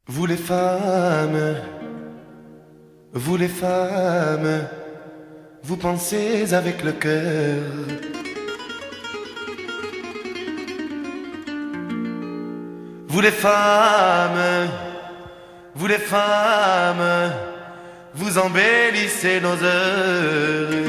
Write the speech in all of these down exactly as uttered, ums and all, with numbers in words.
Vous les femmes, vous les femmes, vous pensez avec le cœur. Vous les femmes, vous les femmes, vous embellissez nos heures.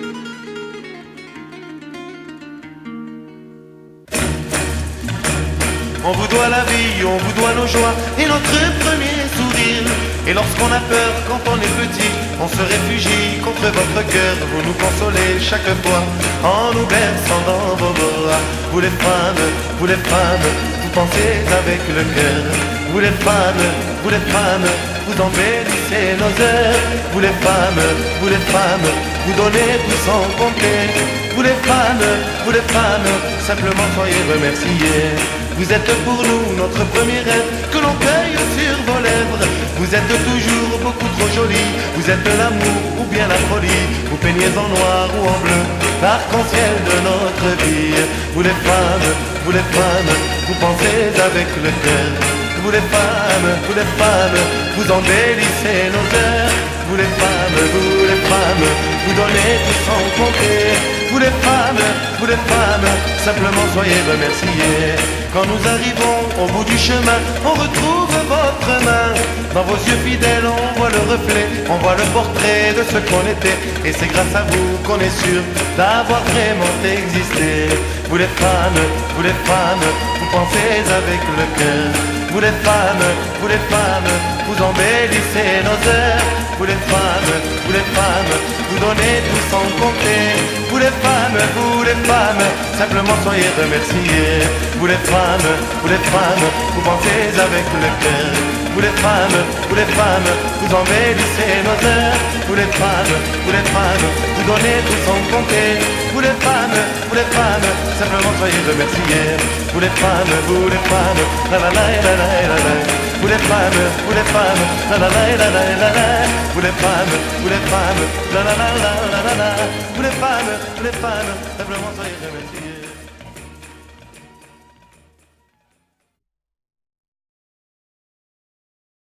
On vous doit la vie, on vous doit nos joies et notre premier sourire. Et lorsqu'on a peur, quand on est petit, on se réfugie contre votre cœur. Vous nous consolez chaque fois en nous berçant dans vos bras. Vous les femmes, vous les femmes, vous pensez avec le cœur. Vous les femmes, vous les femmes, vous embellissez nos heures. Vous les femmes, vous les femmes, vous donnez tout sans compter. Vous les femmes, vous les femmes, simplement soyez remerciés. Vous êtes pour nous notre premier rêve que l'on cueille sur vos lèvres. Vous êtes toujours beaucoup trop jolie. Vous êtes l'amour ou bien la folie. Vous peignez en noir ou en bleu l'arc-en-ciel de notre vie. Vous les femmes, vous les femmes, vous pensez avec le cœur. Vous les femmes, vous les femmes, vous embellissez nos heures. Vous les femmes, vous les femmes, vous donnez tout sans compter. Vous les femmes, vous les femmes, simplement soyez remerciés. Quand nous arrivons au bout du chemin, on retrouve votre main. Dans vos yeux fidèles, on voit le reflet, on voit le portrait de ce qu'on était. Et c'est grâce à vous qu'on est sûr d'avoir vraiment existé. Vous les femmes, vous les femmes, vous pensez avec le cœur. Vous les femmes, vous les femmes, vous embellissez nos heures. Vous les femmes, vous les femmes, vous donnez tout sans compter. Vous les femmes, vous les femmes, simplement soyez remerciés. Vous les femmes, vous les femmes, vous pensez avec le cœur. Vous les femmes, vous les femmes, vous embellissez nos heures. Vous les femmes, vous les femmes, vous donnez tout sans compter. Vous les femmes, vous les femmes, simplement soyez remerciés. Vous les femmes, vous les femmes, la la la la la la la. Vous les femmes, vous les femmes, la la la la la la la. Vous les femmes, vous les femmes, la la la la la la la. Vous les femmes, vous les femmes, simplement soyez remerciés.